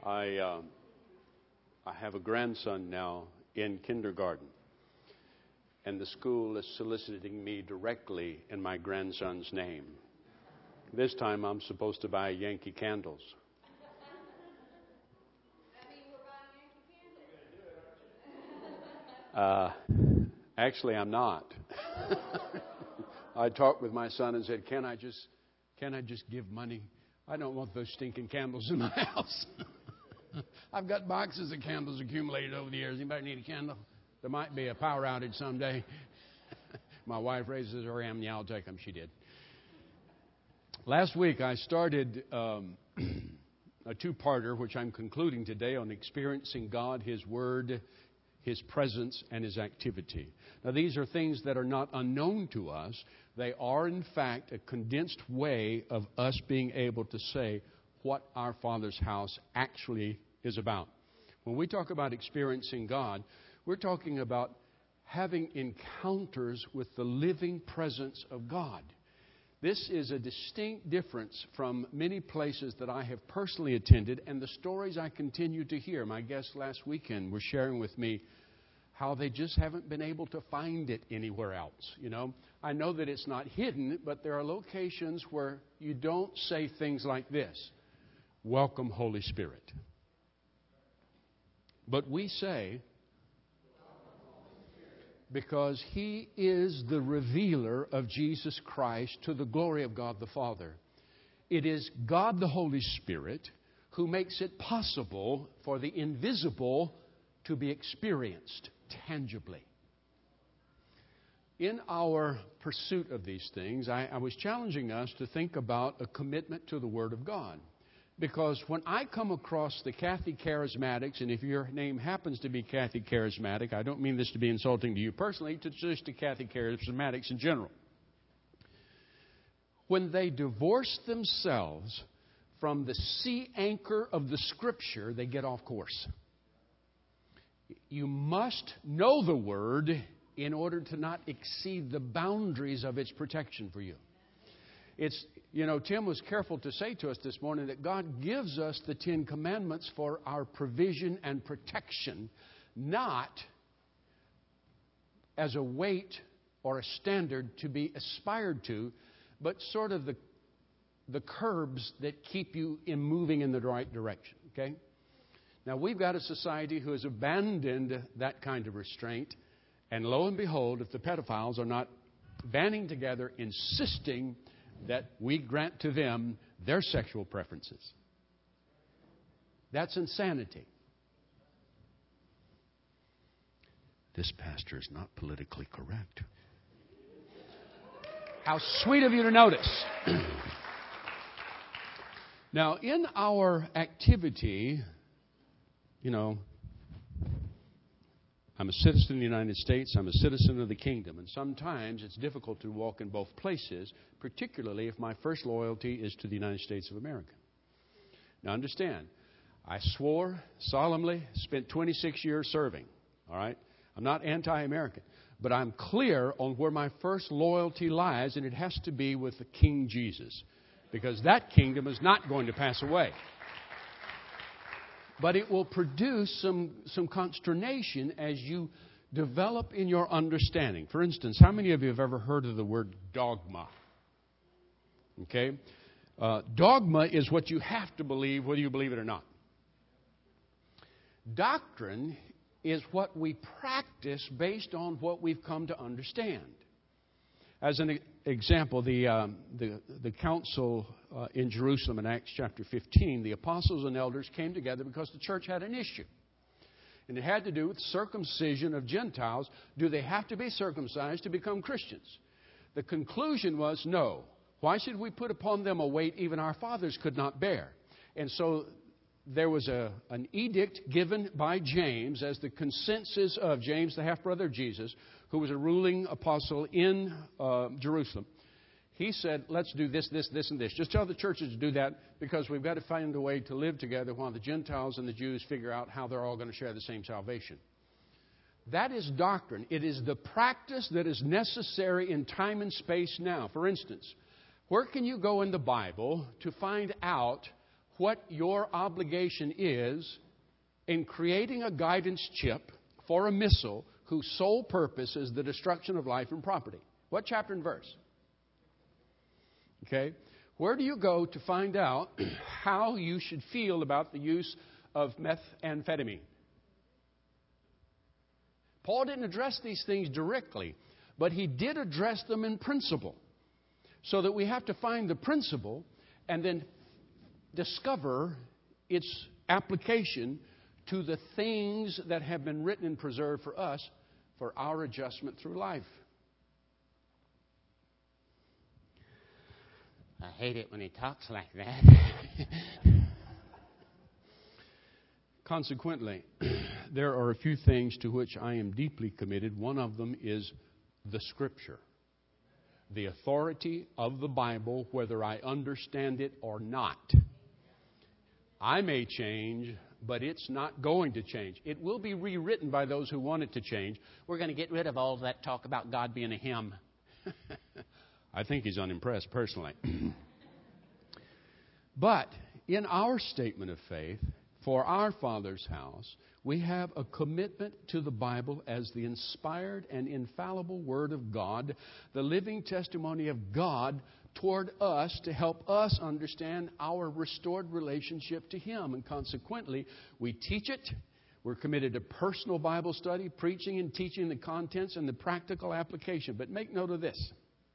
I have a grandson now in kindergarten, and the school is soliciting me directly in my grandson's name. This time I'm supposed to buy Yankee candles. Actually, I'm not. I talked with my son and said, "Can I just give money? I don't want those stinking candles in my house. I've got boxes of candles accumulated over the years. Anybody need a candle? There might be a power outage someday." My wife raises her hand. Yeah, I'll take them. She did. Last week I started a two-parter, which I'm concluding today, on experiencing God, His Word, His presence, and His activity. Now, these are things that are not unknown to us. They are, in fact, a condensed way of us being able to say what our Father's house actually is about. When we talk about experiencing God, we're talking about having encounters with the living presence of God. This is a distinct difference from many places that I have personally attended and the stories I continue to hear. My guests last weekend were sharing with me how they just haven't been able to find it anywhere else. You know, I know that it's not hidden, but there are locations where you don't say things like this: "Welcome, Holy Spirit." But we say, because He is the revealer of Jesus Christ to the glory of God the Father. It is God the Holy Spirit who makes it possible for the invisible to be experienced tangibly. In our pursuit of these things, I was challenging us to think about a commitment to the Word of God. Because when I come across the Kathy Charismatics, and if your name happens to be Kathy Charismatic, I don't mean this to be insulting to you personally, to just to Kathy Charismatics in general. When they divorce themselves from the sea anchor of the Scripture, they get off course. You must know the Word in order to not exceed the boundaries of its protection for you. Tim was careful to say to us this morning that God gives us the 10 Commandments for our provision and protection, not as a weight or a standard to be aspired to, but sort of the curbs that keep you moving in the right direction. Okay? Now, we've got a society who has abandoned that kind of restraint, and lo and behold, if the pedophiles are not banding together, insisting that we grant to them their sexual preferences. That's insanity. This pastor is not politically correct. How sweet of you to notice. Now, in our activity, I'm a citizen of the United States. I'm a citizen of the kingdom. And sometimes it's difficult to walk in both places, particularly if my first loyalty is to the United States of America. Now understand, I swore solemnly, spent 26 years serving. All right? I'm not anti-American. But I'm clear on where my first loyalty lies, and it has to be with the King Jesus. Because that kingdom is not going to pass away. But it will produce some consternation as you develop in your understanding. For instance, how many of you have ever heard of the word dogma? Okay? Dogma is what you have to believe, whether you believe it or not. Doctrine is what we practice based on what we've come to understand. As an example, the council in Jerusalem in Acts chapter 15, the apostles and elders came together because the church had an issue. And it had to do with circumcision of Gentiles. Do they have to be circumcised to become Christians? The conclusion was no. Why should we put upon them a weight even our fathers could not bear? And so there was an edict given by James as the consensus of James, the half-brother of Jesus, who was a ruling apostle in Jerusalem. He said, let's do this, this, this, and this. Just tell the churches to do that because we've got to find a way to live together while the Gentiles and the Jews figure out how they're all going to share the same salvation. That is doctrine. It is the practice that is necessary in time and space now. For instance, where can you go in the Bible to find out what your obligation is in creating a guidance chip for a missile whose sole purpose is the destruction of life and property. What chapter and verse? Okay. Where do you go to find out how you should feel about the use of methamphetamine? Paul didn't address these things directly, but he did address them in principle. So that we have to find the principle and then discover its application to the things that have been written and preserved for us for our adjustment through life. I hate it when he talks like that. Consequently, there are a few things to which I am deeply committed. One of them is the Scripture. The authority of the Bible, whether I understand it or not. I may change, but it's not going to change. It will be rewritten by those who want it to change. We're going to get rid of all that talk about God being a him. I think he's unimpressed personally. But in our statement of faith, for our Father's house, we have a commitment to the Bible as the inspired and infallible Word of God, the living testimony of God toward us to help us understand our restored relationship to Him. And consequently, we teach it. We're committed to personal Bible study, preaching and teaching the contents and the practical application. But make note of this.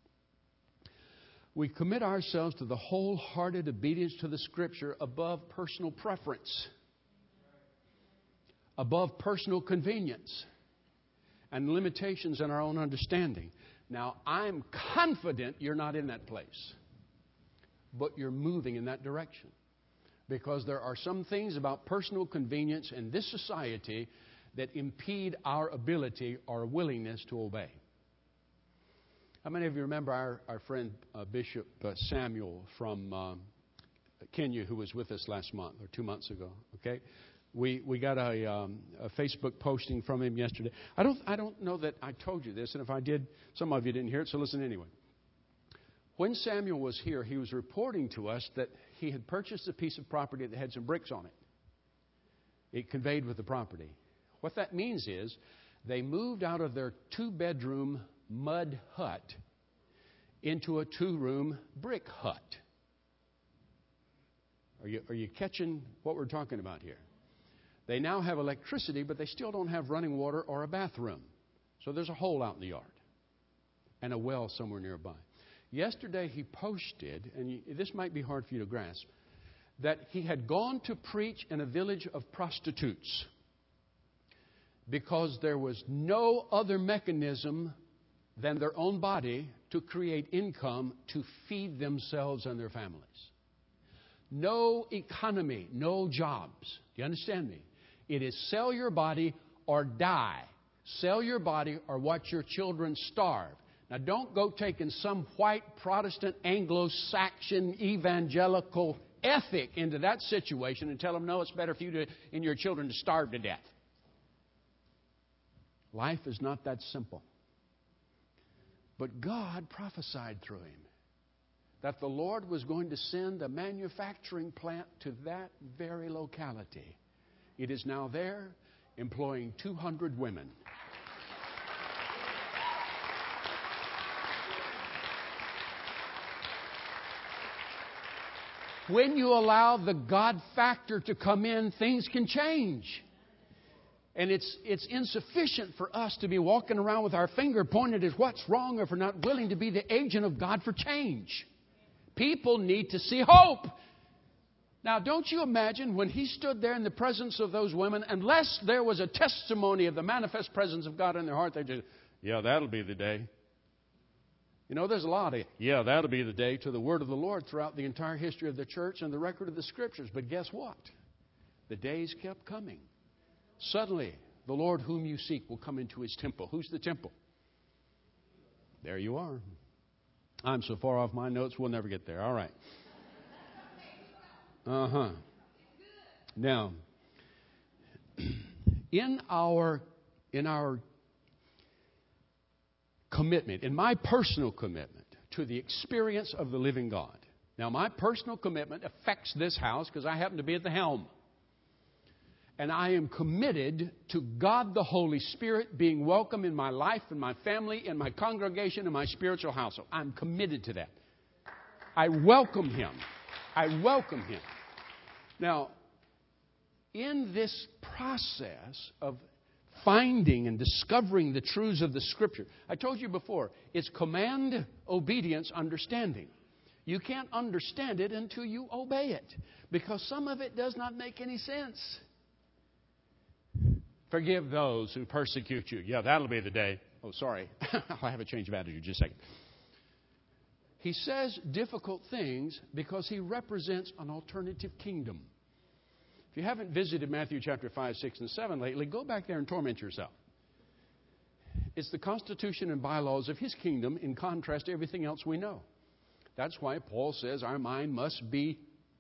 We commit ourselves to the wholehearted obedience to the Scripture above personal preference, above personal convenience, and limitations in our own understanding. Now, I'm confident you're not in that place, but you're moving in that direction. Because there are some things about personal convenience in this society that impede our ability or willingness to obey. How many of you remember our friend Bishop Samuel from Kenya, who was with us last month or 2 months ago? Okay, we got a Facebook posting from him yesterday. I don't know that I told you this, and if I did, some of you didn't hear it. So listen anyway. When Samuel was here, he was reporting to us that he had purchased a piece of property that had some bricks on it. It conveyed with the property. What that means is they moved out of their 2-bedroom mud hut into a 2-room brick hut. Are you catching what we're talking about here? They now have electricity, but they still don't have running water or a bathroom. So there's a hole out in the yard and a well somewhere nearby. Yesterday he posted, and this might be hard for you to grasp, that he had gone to preach in a village of prostitutes because there was no other mechanism than their own body to create income to feed themselves and their families. No economy, no jobs. Do you understand me? It is sell your body or die. Sell your body or watch your children starve. Now, don't go taking some white Protestant Anglo-Saxon evangelical ethic into that situation and tell them, no, it's better for you and your children to starve to death. Life is not that simple. But God prophesied through him that the Lord was going to send a manufacturing plant to that very locality. It is now there, employing 200 women. When you allow the God factor to come in, things can change. And it's insufficient for us to be walking around with our finger pointed at what's wrong if we're not willing to be the agent of God for change. People need to see hope. Now, don't you imagine when he stood there in the presence of those women, unless there was a testimony of the manifest presence of God in their heart, they'd just, yeah, that'll be the day. You know, there's a lot of, yeah, that'll be the day to the word of the Lord throughout the entire history of the church and the record of the Scriptures. But guess what? The days kept coming. Suddenly, the Lord whom you seek will come into his temple. Who's the temple? There you are. I'm so far off my notes, we'll never get there. All right. Now, in our commitment, in my personal commitment to the experience of the living God, Now, my personal commitment affects this house because I happen to be at the helm. And I am committed to God the Holy Spirit being welcome in my life, in my family, in my congregation, in my spiritual household. I'm committed to that. I welcome Him. I welcome Him. Now, in this process of finding and discovering the truths of the Scripture, I told you before, it's command, obedience, understanding. You can't understand it until you obey it, because some of it does not make any sense. Forgive those who persecute you. Yeah, that'll be the day. Oh, sorry. I'll have a change of attitude just a second. He says difficult things because He represents an alternative kingdom. If you haven't visited Matthew chapter 5, 6, and 7 lately, go back there and torment yourself. It's the constitution and bylaws of His kingdom in contrast to everything else we know. That's why Paul says our mind must be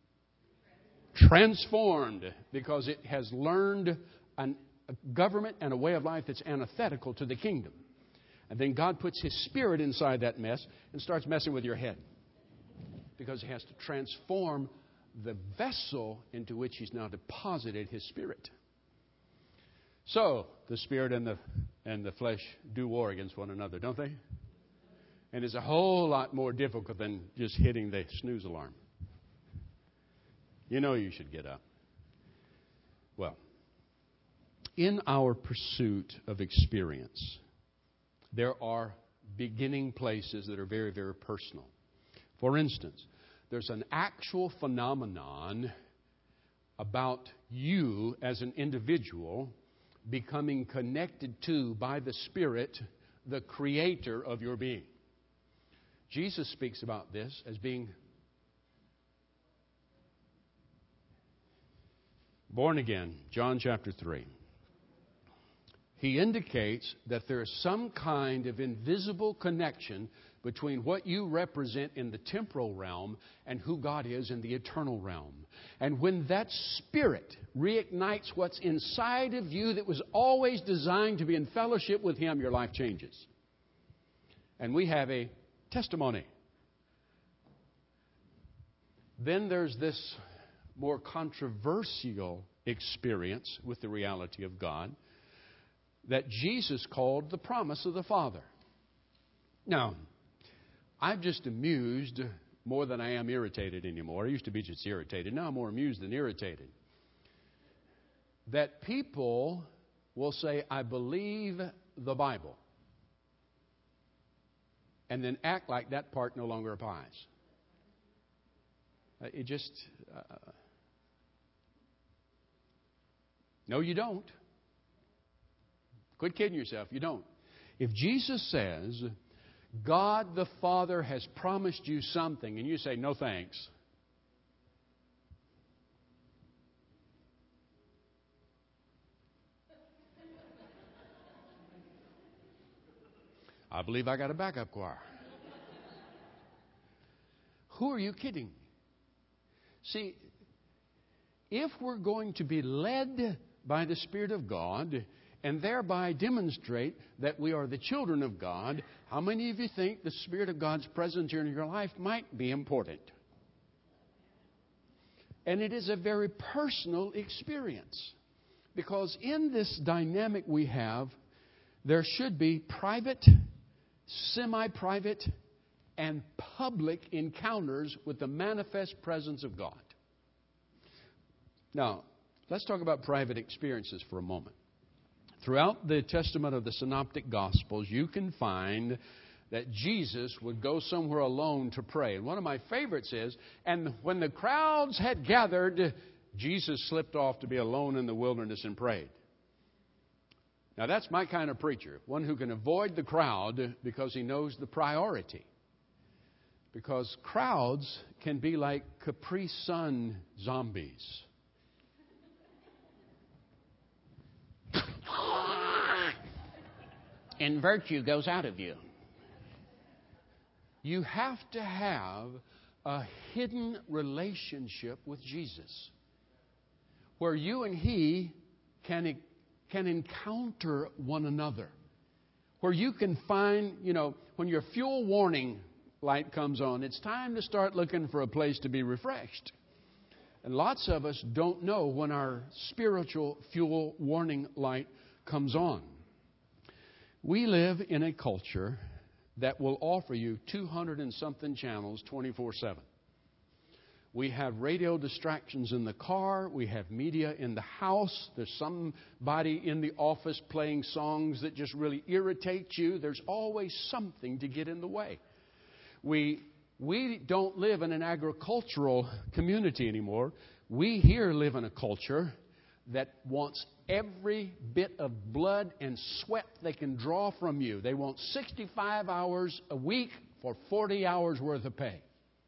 transformed, because it has learned a government and a way of life that's antithetical to the kingdom. And then God puts His Spirit inside that mess and starts messing with your head, because He has to transform the vessel into which He's now deposited His Spirit. So, the Spirit and the flesh do war against one another, don't they? And it's a whole lot more difficult than just hitting the snooze alarm. You know you should get up. Well, in our pursuit of experience, there are beginning places that are very, very personal. For instance, there's an actual phenomenon about you as an individual becoming connected to, by the Spirit, the creator of your being. Jesus speaks about this as being born again, John chapter 3. He indicates that there is some kind of invisible connection between what you represent in the temporal realm and who God is in the eternal realm. And when that Spirit reignites what's inside of you that was always designed to be in fellowship with Him, your life changes. And we have a testimony. Then there's this more controversial experience with the reality of God that Jesus called the promise of the Father. Now, I'm just amused more than I am irritated anymore. I used to be just irritated. Now I'm more amused than irritated. That people will say, I believe the Bible, and then act like that part no longer applies. It just... No, you don't. Quit kidding yourself. You don't. If Jesus says, God the Father has promised you something, and you say, no thanks, I believe I got a backup choir. Who are you kidding? See, if we're going to be led by the Spirit of God and thereby demonstrate that we are the children of God, how many of you think the Spirit of God's presence in your life might be important? And it is a very personal experience, because in this dynamic we have, there should be private, semi-private, and public encounters with the manifest presence of God. Now, let's talk about private experiences for a moment. Throughout the testament of the Synoptic Gospels, you can find that Jesus would go somewhere alone to pray. And one of my favorites is, and when the crowds had gathered, Jesus slipped off to be alone in the wilderness and prayed. Now, that's my kind of preacher, one who can avoid the crowd because he knows the priority. Because crowds can be like Capri Sun zombies. And virtue goes out of you. You have to have a hidden relationship with Jesus, where you and He can encounter one another, where you can find, when your fuel warning light comes on, it's time to start looking for a place to be refreshed. And lots of us don't know when our spiritual fuel warning light comes on. We live in a culture that will offer you 200 and something channels 24/7. We have radio distractions in the car. We have media in the house. There's somebody in the office playing songs that just really irritate you. There's always something to get in the way. We don't live in an agricultural community anymore. We here live in a culture that wants every bit of blood and sweat they can draw from you. They want 65 hours a week for 40 hours worth of pay.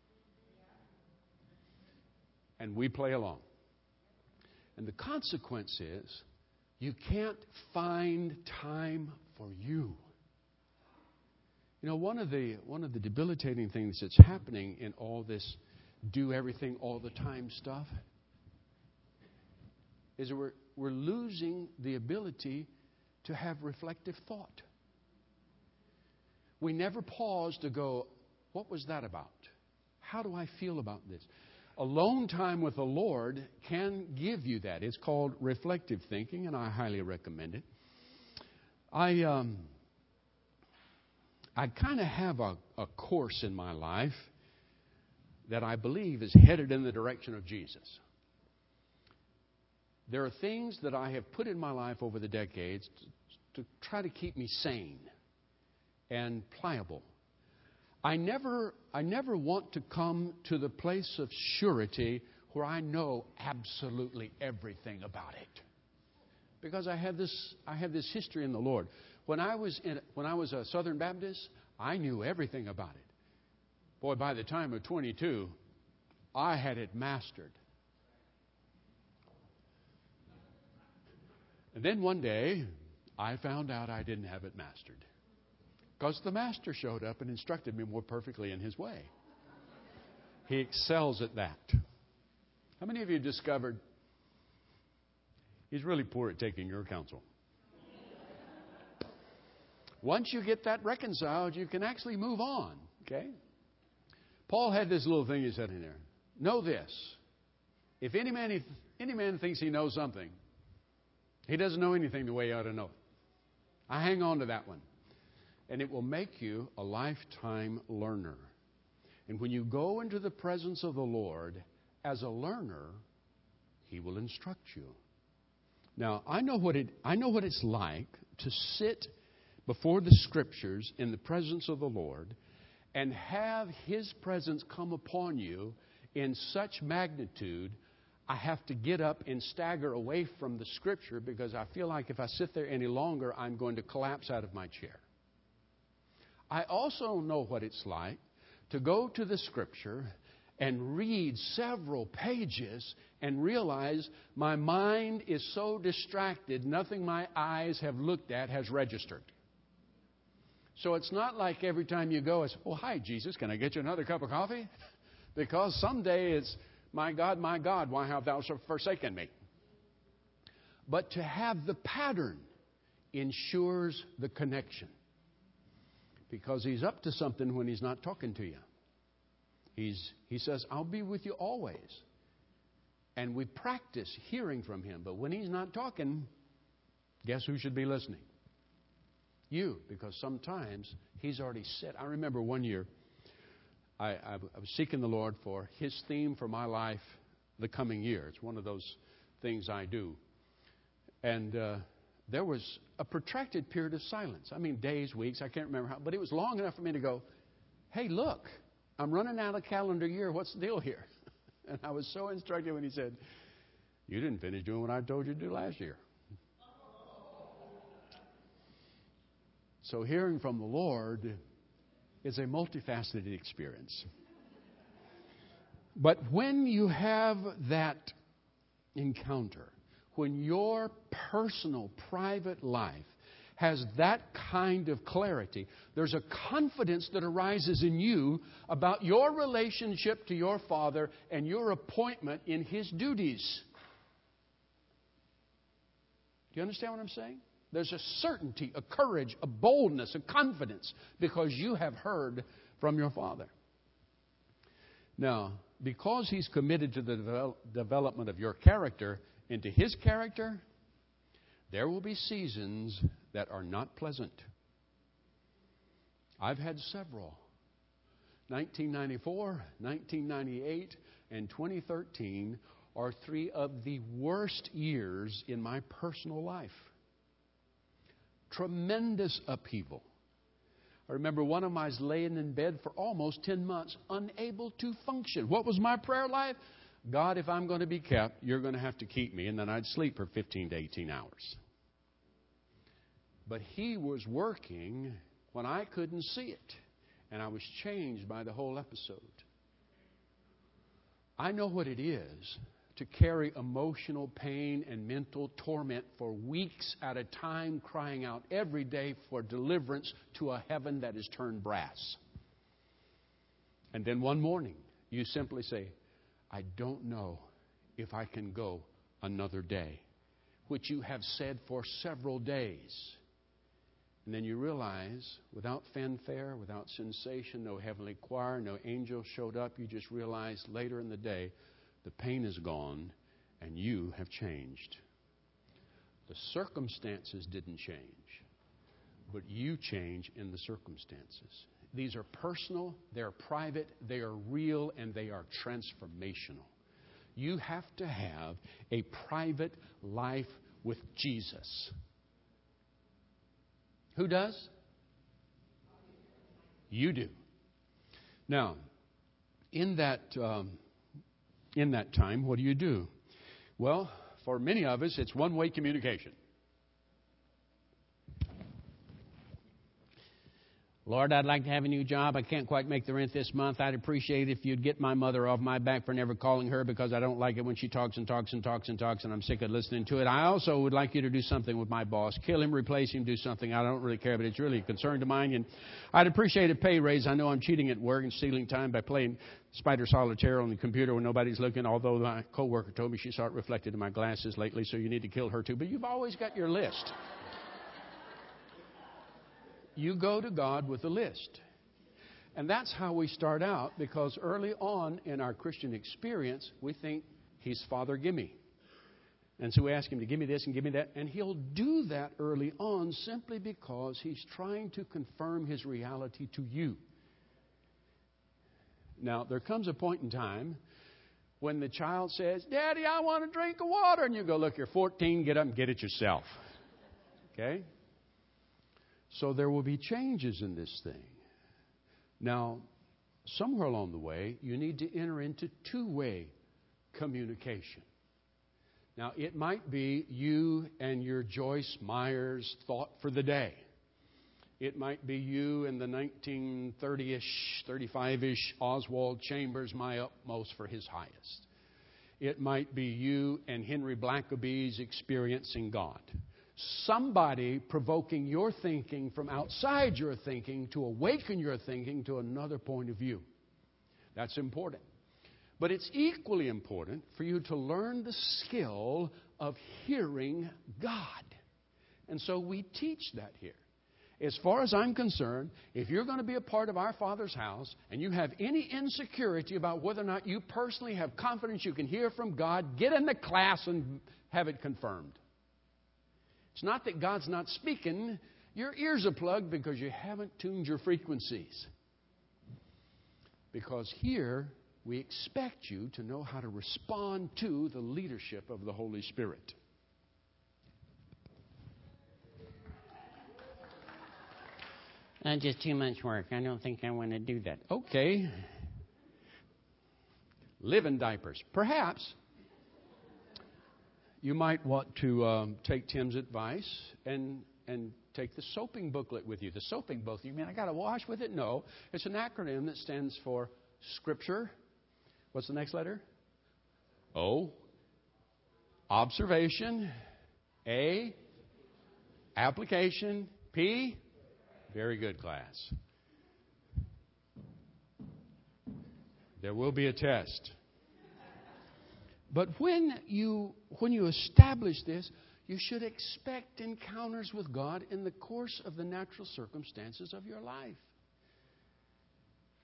And we play along. And the consequence is you can't find time for you. You know, one of the debilitating things that's happening in all this do everything all the time stuff is that we're losing the ability to have reflective thought. We never pause to go, what was that about? How do I feel about this? Alone time with the Lord can give you that. It's called reflective thinking, and I highly recommend it. I kind of have a course in my life that I believe is headed in the direction of Jesus. There are things that I have put in my life over the decades to try to keep me sane and pliable. I never want to come to the place of surety where I know absolutely everything about it, because I have this history in the Lord. When I was a Southern Baptist, I knew everything about it. Boy, by the time of 22, I had it mastered. And then one day, I found out I didn't have it mastered, because the Master showed up and instructed me more perfectly in His way. He excels at that. How many of you discovered He's really poor at taking your counsel? Once you get that reconciled, you can actually move on. Okay? Paul had this little thing he said in there. Know this: if any man thinks he knows something, he doesn't know anything the way he ought to know it. I hang on to that one. And it will make you a lifetime learner. And when you go into the presence of the Lord as a learner, He will instruct you. Now, I know what it's like to sit before the Scriptures in the presence of the Lord and have His presence come upon you in such magnitude, I have to get up and stagger away from the Scripture, because I feel like if I sit there any longer, I'm going to collapse out of my chair. I also know what it's like to go to the Scripture and read several pages and realize my mind is so distracted, nothing my eyes have looked at has registered. So it's not like every time you go, it's, oh, hi, Jesus, can I get you another cup of coffee? Because someday it's, my God, why have thou forsaken me? But to have the pattern ensures the connection. Because He's up to something when He's not talking to you. He says, I'll be with you always. And we practice hearing from Him. But when He's not talking, guess who should be listening? You. Because sometimes He's already said. I remember one year, I was seeking the Lord for His theme for my life the coming year. It's one of those things I do. And there was a protracted period of silence. I mean, days, weeks, I can't remember how. But it was long enough for me to go, hey, look, I'm running out of calendar year. What's the deal here? And I was so instructed when He said, you didn't finish doing what I told you to do last year. So hearing from the Lord is a multifaceted experience. But when you have that encounter, when your personal, private life has that kind of clarity, there's a confidence that arises in you about your relationship to your Father and your appointment in His duties. Do you understand what I'm saying? There's a certainty, a courage, a boldness, a confidence, because you have heard from your Father. Now, because He's committed to the development of your character into His character, there will be seasons that are not pleasant. I've had several. 1994, 1998, and 2013 are three of the worst years in my personal life. Tremendous upheaval. I remember one of them, I was laying in bed for almost 10 months, unable to function. What was my prayer life? God, if I'm going to be kept, you're going to have to keep me. And then I'd sleep for 15 to 18 hours. But He was working when I couldn't see it. And I was changed by the whole episode. I know what it is to carry emotional pain and mental torment for weeks at a time, crying out every day for deliverance to a heaven that is turned brass. And then one morning, you simply say, I don't know if I can go another day, which you have said for several days. And then you realize, without fanfare, without sensation, no heavenly choir, no angel showed up, you just realize later in the day, the pain is gone and you have changed. The circumstances didn't change, but you change in the circumstances. These are personal, they're private, they are real, and they are transformational. You have to have a private life with Jesus. Who does? You do. Now, in that time, what do? Well, for many of us, it's one-way communication. Lord, I'd like to have a new job. I can't quite make the rent this month. I'd appreciate it if you'd get my mother off my back for never calling her, because I don't like it when she talks and talks and talks and talks, and I'm sick of listening to it. I also would like you to do something with my boss. Kill him, replace him, do something. I don't really care, but it's really a concern of mine. And I'd appreciate a pay raise. I know I'm cheating at work and stealing time by playing Spider Solitaire on the computer when nobody's looking, although my coworker told me she saw it reflected in my glasses lately, so you need to kill her too. But you've always got your list. You go to God with a list. And that's how we start out, because early on in our Christian experience, we think He's Father Gimme. And so we ask Him to give me this and give me that. And He'll do that early on simply because He's trying to confirm His reality to you. Now, there comes a point in time when the child says, Daddy, I want a drink of water. And you go, look, you're 14, get up and get it yourself. Okay? So there will be changes in this thing. Now, somewhere along the way, you need to enter into two-way communication. Now, it might be you and your Joyce Myers thought for the day. It might be you and the 1930-ish, 35-ish Oswald Chambers, my utmost for his highest. It might be you and Henry Blackaby's experiencing God. Somebody provoking your thinking from outside your thinking to awaken your thinking to another point of view. That's important. But it's equally important for you to learn the skill of hearing God. And so we teach that here. As far as I'm concerned, if you're going to be a part of our Father's house and you have any insecurity about whether or not you personally have confidence you can hear from God, get in the class and have it confirmed. It's not that God's not speaking. Your ears are plugged because you haven't tuned your frequencies. Because here, we expect you to know how to respond to the leadership of the Holy Spirit. Just too much work. I don't think I want to do that. Okay. Live in diapers. Perhaps you might want to take Tim's advice and take the soaping booklet with you. The soaping booklet, you mean I got to wash with it? No. It's an acronym that stands for Scripture. What's the next letter? O. Observation. A. Application. P. Very good, class. There will be a test. But when you establish this, you should expect encounters with God in the course of the natural circumstances of your life.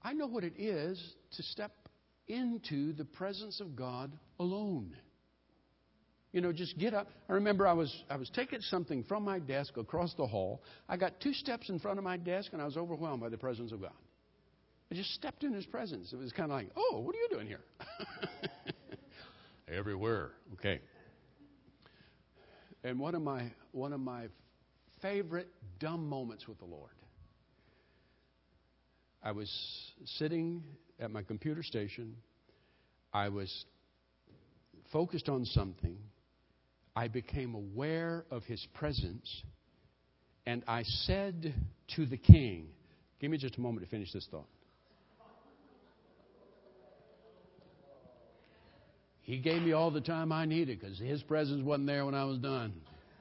I know what it is to step into the presence of God alone. Just get up. I remember I was taking something from my desk across the hall. I got 2 steps in front of my desk, and I was overwhelmed by the presence of God. I just stepped in His presence. It was kind of like, oh, what are you doing here? Everywhere. Okay. And one of my favorite dumb moments with the Lord. I was sitting at my computer station. I was focused on something. I became aware of His presence. And I said to the King, give me just a moment to finish this thought. He gave me all the time I needed because His presence wasn't there when I was done.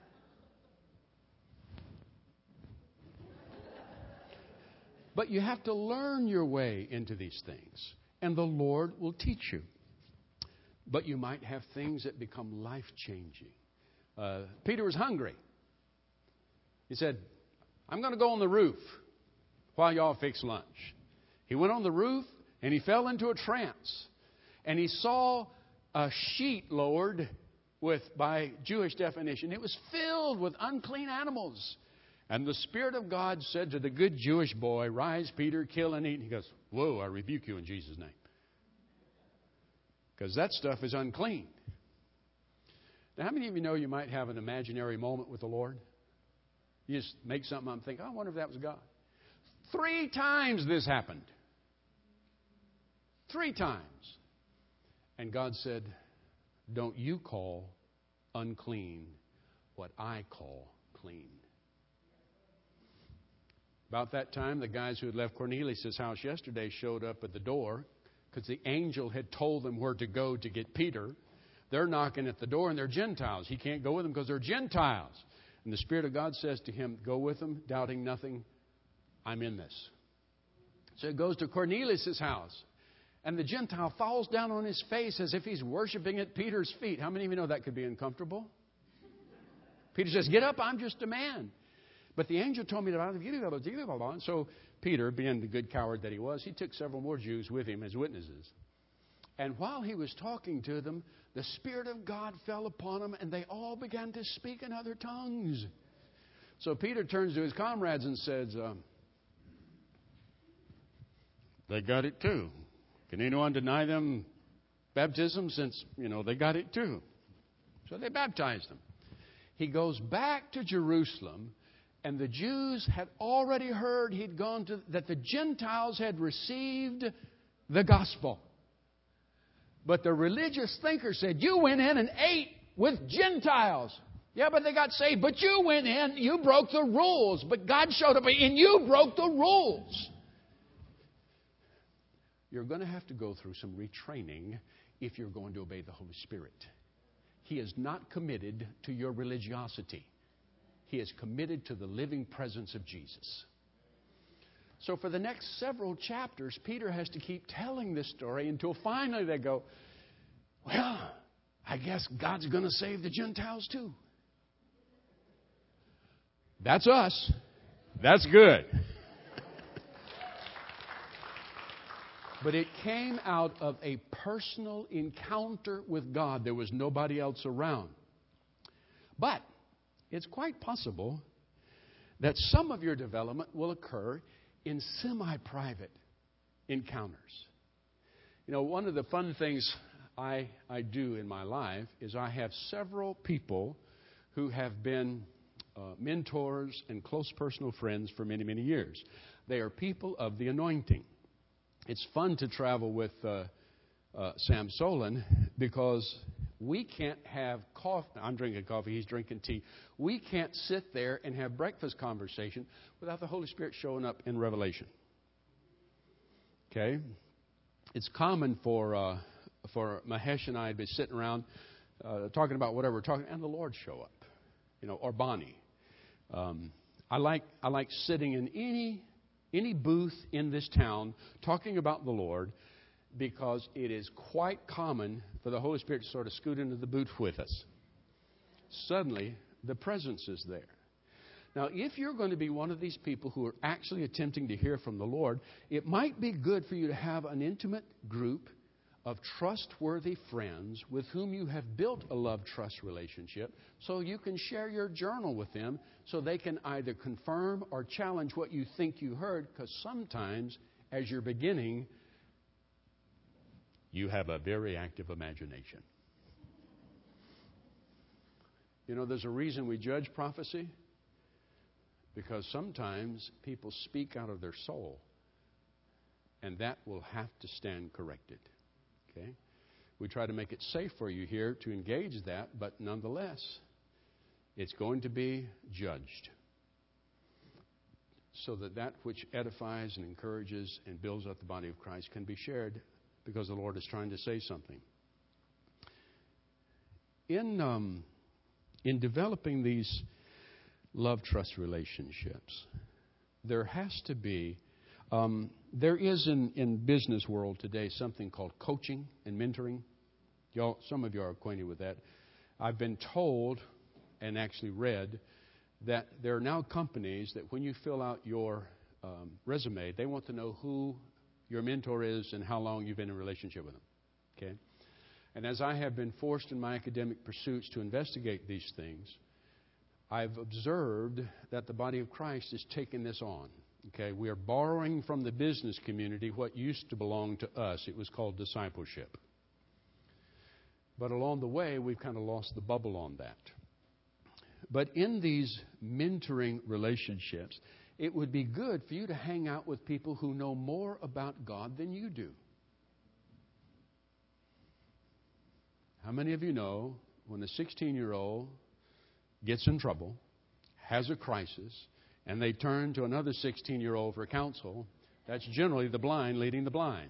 But you have to learn your way into these things, and the Lord will teach you. But you might have things that become life-changing. Peter was hungry. He said, I'm going to go on the roof while y'all fix lunch. He went on the roof, and he fell into a trance. And he saw a sheet lowered by Jewish definition. It was filled with unclean animals. And the Spirit of God said to the good Jewish boy, rise, Peter, kill and eat. And he goes, whoa, I rebuke you in Jesus' name. Because that stuff is unclean. Now, how many of you know you might have an imaginary moment with the Lord? You just make something up and think, I wonder if that was God. 3 times this happened. 3 times. And God said, don't you call unclean what I call clean. About that time, the guys who had left Cornelius' house yesterday showed up at the door because the angel had told them where to go to get Peter. They're knocking at the door, and they're Gentiles. He can't go with them because they're Gentiles. And the Spirit of God says to him, go with them, doubting nothing. I'm in this. So he goes to Cornelius' house. And the Gentile falls down on his face as if he's worshiping at Peter's feet. How many of you know that could be uncomfortable? Peter says, get up, I'm just a man. But the angel told me about it. And so Peter, being the good coward that he was, he took several more Jews with him as witnesses. And while he was talking to them, the Spirit of God fell upon them, and they all began to speak in other tongues. So Peter turns to his comrades and says, they got it too. Can anyone deny them baptism since, they got it too? So they baptized them. He goes back to Jerusalem, and the Jews had already heard that the Gentiles had received the gospel. But the religious thinker said, you went in and ate with Gentiles. Yeah, but they got saved. But you went in, you broke the rules. But God showed up and you broke the rules. You're going to have to go through some retraining if you're going to obey the Holy Spirit. He is not committed to your religiosity. He is committed to the living presence of Jesus. So for the next several chapters, Peter has to keep telling this story until finally they go, well, I guess God's going to save the Gentiles too. That's us. That's good. But it came out of a personal encounter with God. There was nobody else around. But it's quite possible that some of your development will occur in semi-private encounters. One of the fun things I do in my life is I have several people who have been mentors and close personal friends for many, many years. They are people of the anointing. It's fun to travel with Sam Solon because we can't have coffee. I'm drinking coffee. He's drinking tea. We can't sit there and have breakfast conversation without the Holy Spirit showing up in revelation. Okay? It's common for Mahesh and I to be sitting around talking about whatever we're talking, and the Lord show up, or Bonnie. I like sitting in any booth in this town talking about the Lord, because it is quite common for the Holy Spirit to sort of scoot into the booth with us. Suddenly, the presence is there. Now, if you're going to be one of these people who are actually attempting to hear from the Lord, it might be good for you to have an intimate group of trustworthy friends with whom you have built a love-trust relationship, so you can share your journal with them so they can either confirm or challenge what you think you heard, because sometimes, as you're beginning, you have a very active imagination. You know, there's a reason we judge prophecy, because sometimes people speak out of their soul, and that will have to stand corrected. Okay? We try to make it safe for you here to engage that, but nonetheless, it's going to be judged, so that that which edifies and encourages and builds up the body of Christ can be shared, because the Lord is trying to say something. In developing these love-trust relationships, there has to be, there is in business world today something called coaching and mentoring. Some of you are acquainted with that. I've been told and actually read that there are now companies that when you fill out your resume, they want to know who your mentor is and how long you've been in a relationship with them. Okay? And as I have been forced in my academic pursuits to investigate these things, I've observed that the body of Christ is taking this on. Okay? We are borrowing from the business community what used to belong to us. It was called discipleship. But along the way, we've kind of lost the bubble on that. But in these mentoring relationships, it would be good for you to hang out with people who know more about God than you do. How many of you know when a 16-year-old gets in trouble, has a crisis, and they turn to another 16-year-old for counsel, that's generally the blind leading the blind.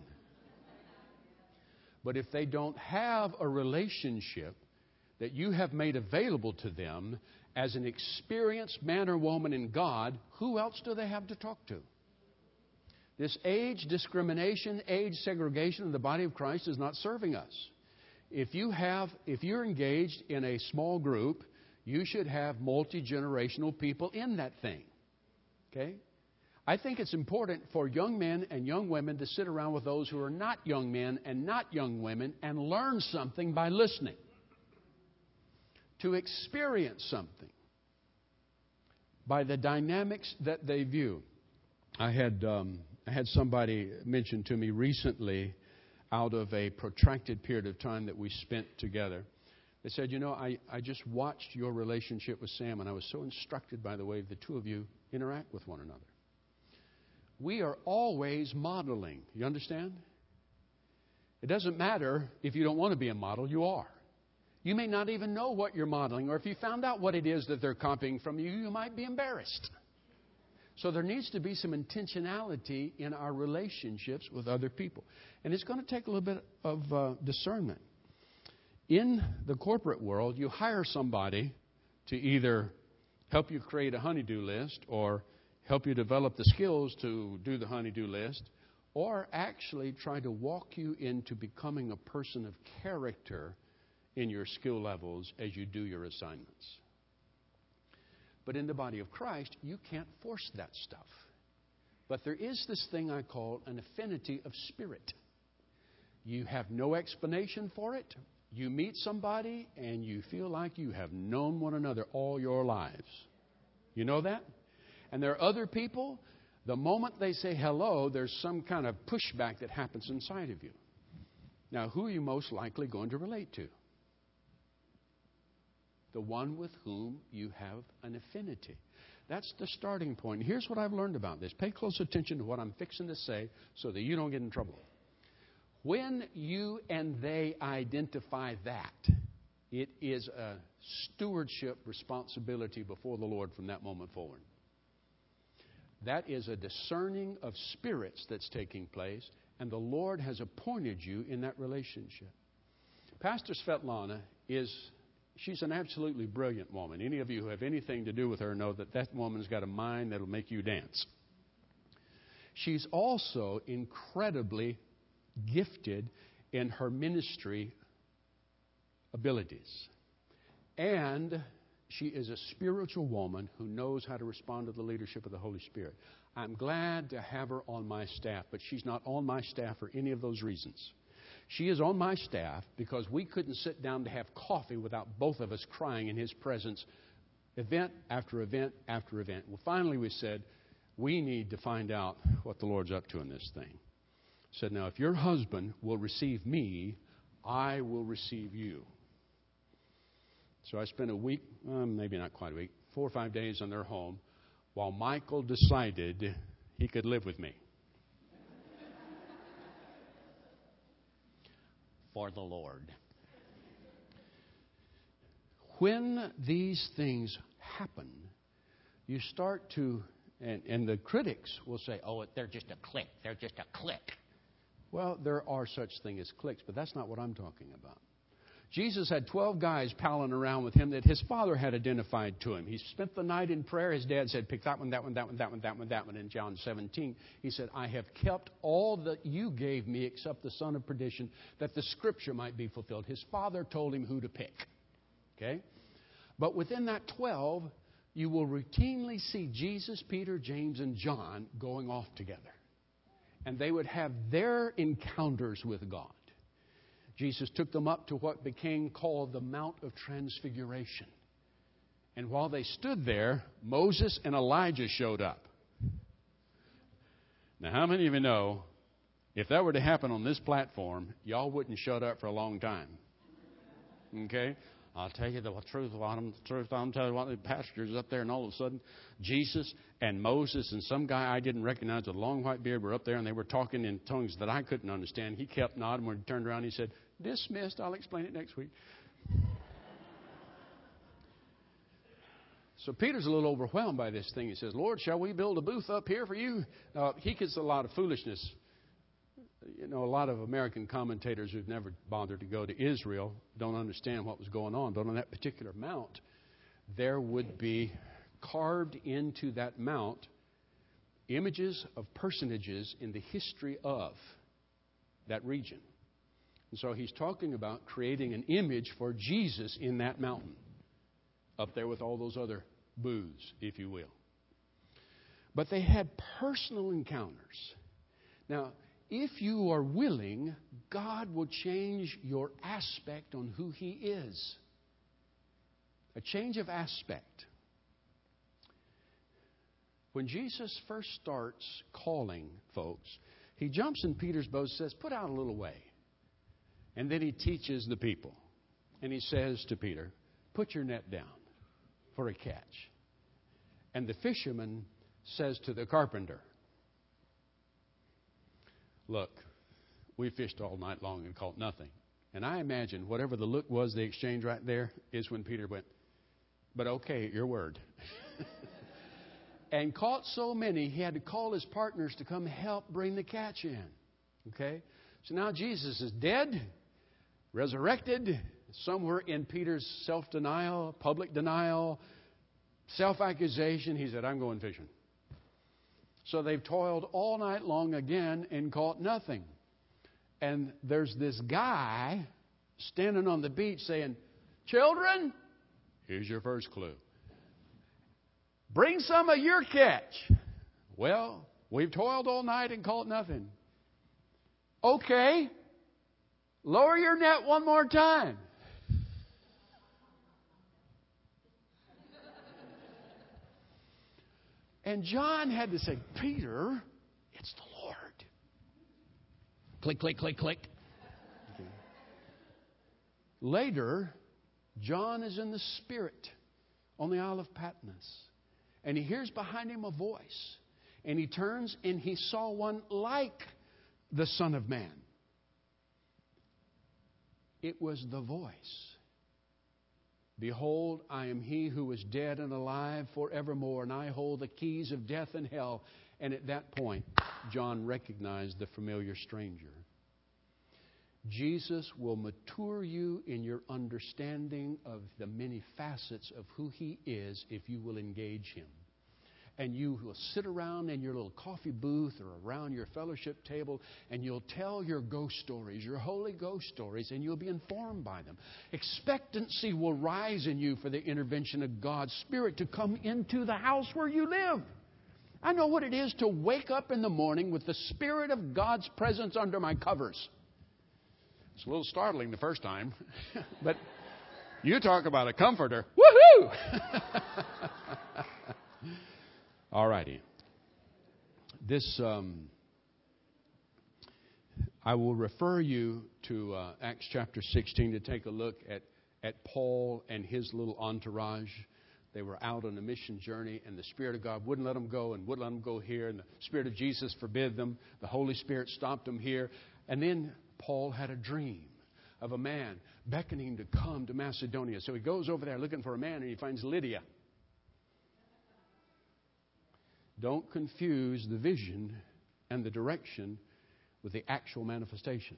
But if they don't have a relationship that you have made available to them as an experienced man or woman in God, who else do they have to talk to? This age discrimination, age segregation of the body of Christ is not serving us. If you're engaged in a small group, you should have multi-generational people in that thing. Okay? I think it's important for young men and young women to sit around with those who are not young men and not young women and learn something by listening. To experience something by the dynamics that they view. I had somebody mention to me recently, out of a protracted period of time that we spent together, they said, you know, I just watched your relationship with Sam, and I was so instructed by the way the two of you interact with one another. We are always modeling. You understand? It doesn't matter if you don't want to be a model, you are. You may not even know what you're modeling, or if you found out what it is that they're copying from you, you might be embarrassed. So there needs to be some intentionality in our relationships with other people. And it's going to take a little bit of discernment. In the corporate world, you hire somebody to either help you create a honey-do list or help you develop the skills to do the honey-do list, or actually try to walk you into becoming a person of character in your skill levels as you do your assignments. But in the body of Christ, you can't force that stuff. But there is this thing I call an affinity of spirit. You have no explanation for it. You meet somebody and you feel like you have known one another all your lives. You know that? And there are other people, the moment they say hello, there's some kind of pushback that happens inside of you. Now, who are you most likely going to relate to? The one with whom you have an affinity. That's the starting point. Here's what I've learned about this. Pay close attention to what I'm fixing to say so that you don't get in trouble. When you and they identify that, it is a stewardship responsibility before the Lord from that moment forward. That is a discerning of spirits that's taking place, and the Lord has appointed you in that relationship. Pastor Svetlana she's an absolutely brilliant woman. Any of you who have anything to do with her know that that woman's got a mind that'll make you dance. She's also incredibly gifted in her ministry abilities. And She is a spiritual woman who knows how to respond to the leadership of the Holy Spirit. I'm glad to have her on my staff, but she's not on my staff for any of those reasons. She is on my staff because we couldn't sit down to have coffee without both of us crying in His presence, event after event after event. Well, finally we said, we need to find out what the Lord's up to in this thing. I said, now, if your husband will receive me, I will receive you. So I spent a week, maybe not quite a week, 4 or 5 days in their home while Michael decided he could live with me. For the Lord. When these things happen, you start to, and the critics will say, oh, they're just a clique. They're just a clique. Well, there are such things as cliques, but that's not what I'm talking about. Jesus had 12 guys palling around with him that his father had identified to him. He spent the night in prayer. His dad said, pick that one, that one, that one, that one, that one, that one. In John 17, he said, I have kept all that you gave me except the son of perdition, that the scripture might be fulfilled. His father told him who to pick. Okay? But within that 12, you will routinely see Jesus, Peter, James, and John going off together. And they would have their encounters with God. Jesus took them up to what became called the Mount of Transfiguration. And while they stood there, Moses and Elijah showed up. Now, how many of you know, if that were to happen on this platform, y'all wouldn't shut up for a long time? Okay? I'll tell you the truth about them. The truth, I'm telling you what, the pastor's up there, and all of a sudden, Jesus and Moses and some guy I didn't recognize with a long white beard were up there, and they were talking in tongues that I couldn't understand. He kept nodding. When he turned around, he said, dismissed. I'll explain it next week. So Peter's a little overwhelmed by this thing. He says, Lord, shall we build a booth up here for you? He gets a lot of foolishness. You know, a lot of American commentators who've never bothered to go to Israel don't understand what was going on. But on that particular mount, there would be carved into that mount images of personages in the history of that region. And so he's talking about creating an image for Jesus in that mountain, up there with all those other booths, if you will. But they had personal encounters. Now, if you are willing, God will change your aspect on who He is. A change of aspect. When Jesus first starts calling folks, He jumps in Peter's boat and says, put out a little way. And then He teaches the people. And He says to Peter, put your net down for a catch. And the fisherman says to the carpenter, look, we fished all night long and caught nothing. And I imagine whatever the look was they exchanged right there is when Peter went, but okay, your word. And caught so many, he had to call his partners to come help bring the catch in. Okay? So now Jesus is dead, resurrected, somewhere in Peter's self-denial, public denial, self-accusation. He said, I'm going fishing. So they've toiled all night long again and caught nothing. And there's this guy standing on the beach saying, children, here's your first clue. Bring some of your catch. Well, we've toiled all night and caught nothing. Okay, lower your net one more time. And John had to say, Peter, it's the Lord. Click, click, click, click. Okay. Later, John is in the Spirit on the Isle of Patmos. And he hears behind him a voice. And he turns and he saw one like the Son of Man. It was the voice. Behold, I am He who is dead and alive forevermore, and I hold the keys of death and hell. And at that point, John recognized the familiar stranger. Jesus will mature you in your understanding of the many facets of who He is if you will engage Him. and you will sit around in your little coffee booth or around your fellowship table, and you'll tell your ghost stories, your Holy Ghost stories, and you'll be informed by them. Expectancy will rise in you for the intervention of God's Spirit to come into the house where you live. I know what it is to wake up in the morning with the Spirit of God's presence under my covers. It's a little startling the first time, but you talk about a comforter. Woohoo! All righty. This, I will refer you to Acts chapter 16 to take a look at Paul and his little entourage. They were out on a mission journey, and the Spirit of God wouldn't let them go and wouldn't let them go here, and the Spirit of Jesus forbid them. The Holy Spirit stopped them here. And then Paul had a dream of a man beckoning to come to Macedonia. So he goes over there looking for a man, and he finds Lydia. Don't confuse the vision and the direction with the actual manifestation.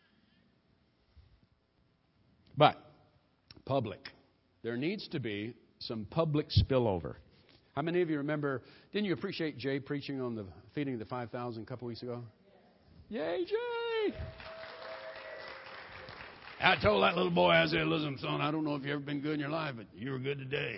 But public. There needs to be some public spillover. How many of you remember, didn't you appreciate Jay preaching on the feeding the 5,000 a couple weeks ago? Yay, Jay! I told that little boy, I said, listen, son, I don't know if you've ever been good in your life, but you were good today.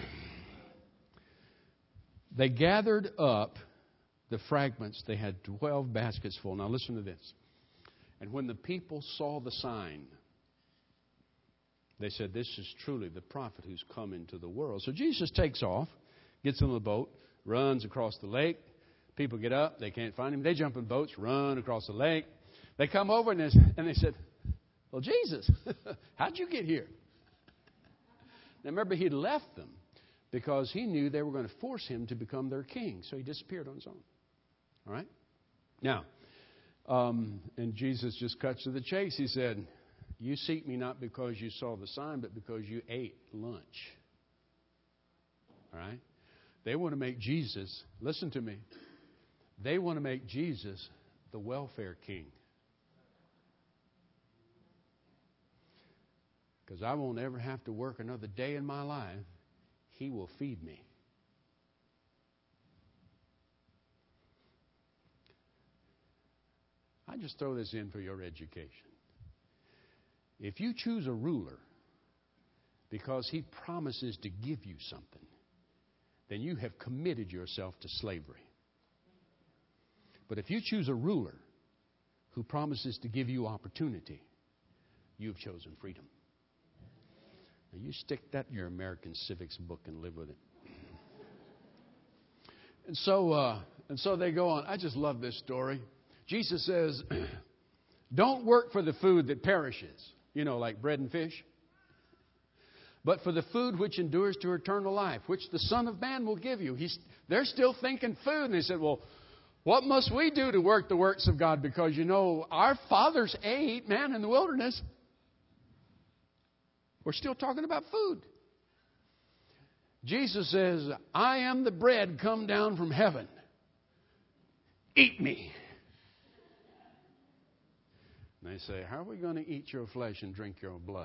They gathered up the fragments. They had 12 baskets full. Now listen to this. And when the people saw the sign, they said, this is truly the prophet who's come into the world. So Jesus takes off, gets in the boat, runs across the lake. People get up. They can't find him. They jump in boats, run across the lake. They come over and they said, well, Jesus, how'd you get here? Now, remember, he'd left them because he knew they were going to force him to become their king. So he disappeared on his own. All right? Now, and Jesus just cuts to the chase. He said, you seek me not because you saw the sign, but because you ate lunch. All right? They want to make Jesus, listen to me, they want to make Jesus the welfare king. Because I won't ever have to work another day in my life. He will feed me. I just throw this in for your education. If you choose a ruler because he promises to give you something, then you have committed yourself to slavery. But if you choose a ruler who promises to give you opportunity, you've chosen freedom. Now you stick that in your American civics book and live with it. And so they go on. I just love this story. Jesus says, don't work for the food that perishes, like bread and fish, but for the food which endures to eternal life, which the Son of Man will give you. They're still thinking food. And they said, well, what must we do to work the works of God? Because, our fathers ate man in the wilderness. We're still talking about food. Jesus says, I am the bread come down from heaven. Eat me. And they say, how are we going to eat your flesh and drink your blood?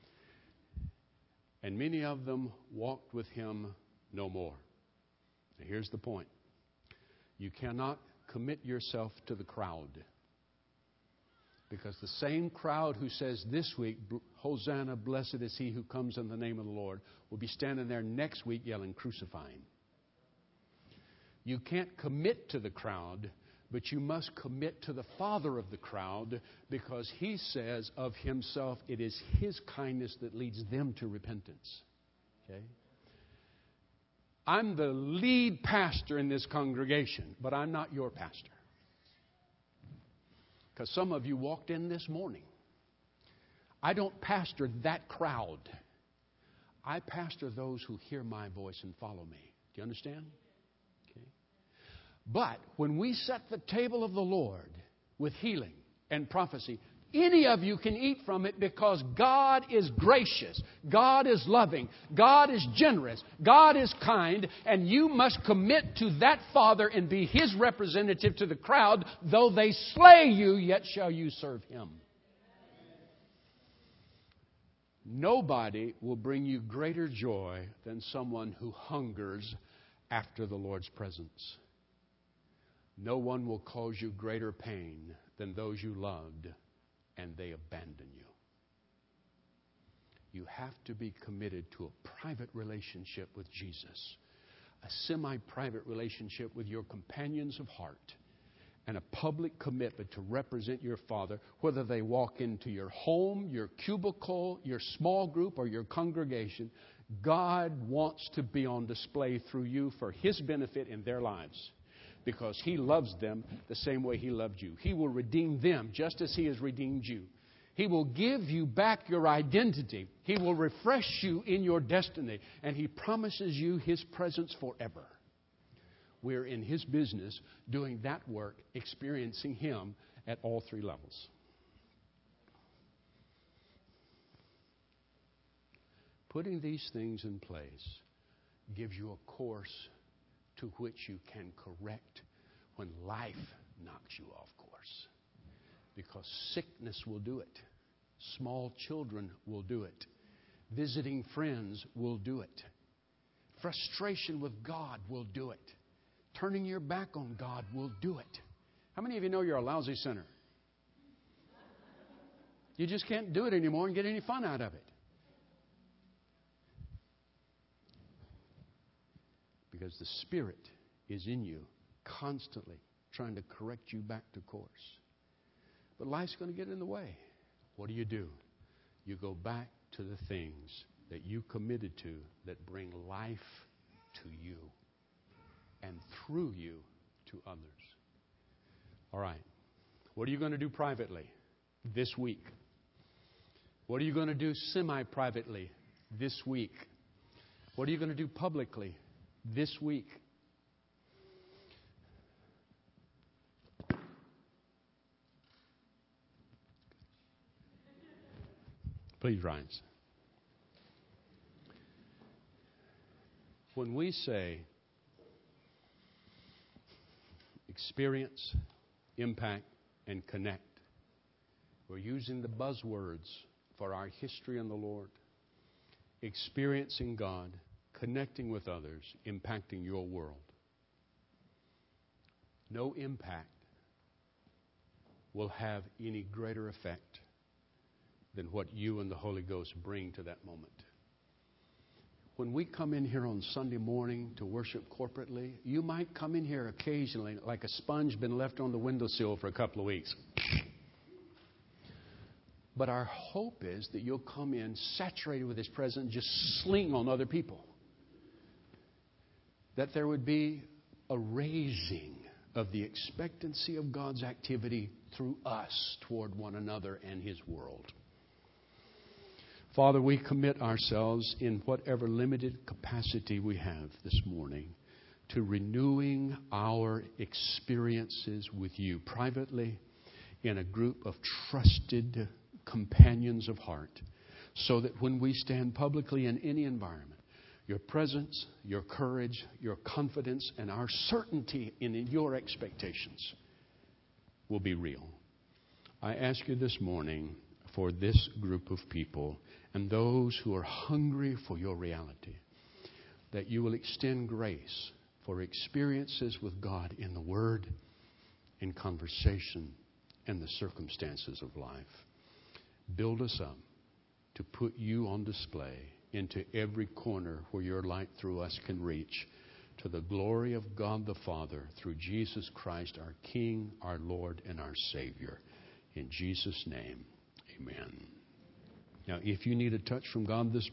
And many of them walked with him no more. Now here's the point. You cannot commit yourself to the crowd. Because the same crowd who says this week, Hosanna, blessed is he who comes in the name of the Lord, will be standing there next week yelling, crucify him. You can't commit to the crowd, but you must commit to the father of the crowd, because he says of himself, it is his kindness that leads them to repentance. Okay? I'm the lead pastor in this congregation, but I'm not your pastor. Because some of you walked in this morning. I don't pastor that crowd. I pastor those who hear my voice and follow me. Do you understand? Okay. But when we set the table of the Lord with healing and prophecy, any of you can eat from it, because God is gracious. God is loving. God is generous. God is kind. And you must commit to that Father and be His representative to the crowd. Though they slay you, yet shall you serve Him. Nobody will bring you greater joy than someone who hungers after the Lord's presence. No one will cause you greater pain than those you loved and they abandon you. You have to be committed to a private relationship with Jesus, a semi-private relationship with your companions of heart, and a public commitment to represent your Father, whether they walk into your home, your cubicle, your small group, or your congregation. God wants to be on display through you for His benefit in their lives, because He loves them the same way He loved you. He will redeem them just as He has redeemed you. He will give you back your identity. He will refresh you in your destiny, and He promises you His presence forever. We're in His business doing that work, experiencing Him at all three levels. Putting these things in place gives you a course to which you can correct when life knocks you off course. Because sickness will do it. Small children will do it. Visiting friends will do it. Frustration with God will do it. Turning your back on God will do it. How many of you know you're a lousy sinner? You just can't do it anymore and get any fun out of it. Because the Spirit is in you constantly trying to correct you back to course. But life's going to get in the way. What do? You go back to the things that you committed to that bring life to you and through you to others. All right. What are you going to do privately this week? What are you going to do semi-privately this week? What are you going to do publicly this week? Please rise. When we say experience, impact, and connect, we're using the buzzwords for our history in the Lord. Experiencing God, connecting with others, impacting your world. No impact will have any greater effect than what you and the Holy Ghost bring to that moment. When we come in here on Sunday morning to worship corporately, you might come in here occasionally like a sponge been left on the windowsill for a couple of weeks. But our hope is that you'll come in saturated with His presence, just sling on other people. That there would be a raising of the expectancy of God's activity through us toward one another and His world. Father, we commit ourselves in whatever limited capacity we have this morning to renewing our experiences with You privately in a group of trusted companions of heart, so that when we stand publicly in any environment, Your presence, Your courage, Your confidence, and our certainty in Your expectations will be real. I ask You this morning for this group of people and those who are hungry for Your reality, that You will extend grace for experiences with God in the Word, in conversation, and the circumstances of life. Build us up to put You on display into every corner where Your light through us can reach, to the glory of God the Father, through Jesus Christ, our King, our Lord, and our Savior. In Jesus' name, amen. Now, if you need a touch from God this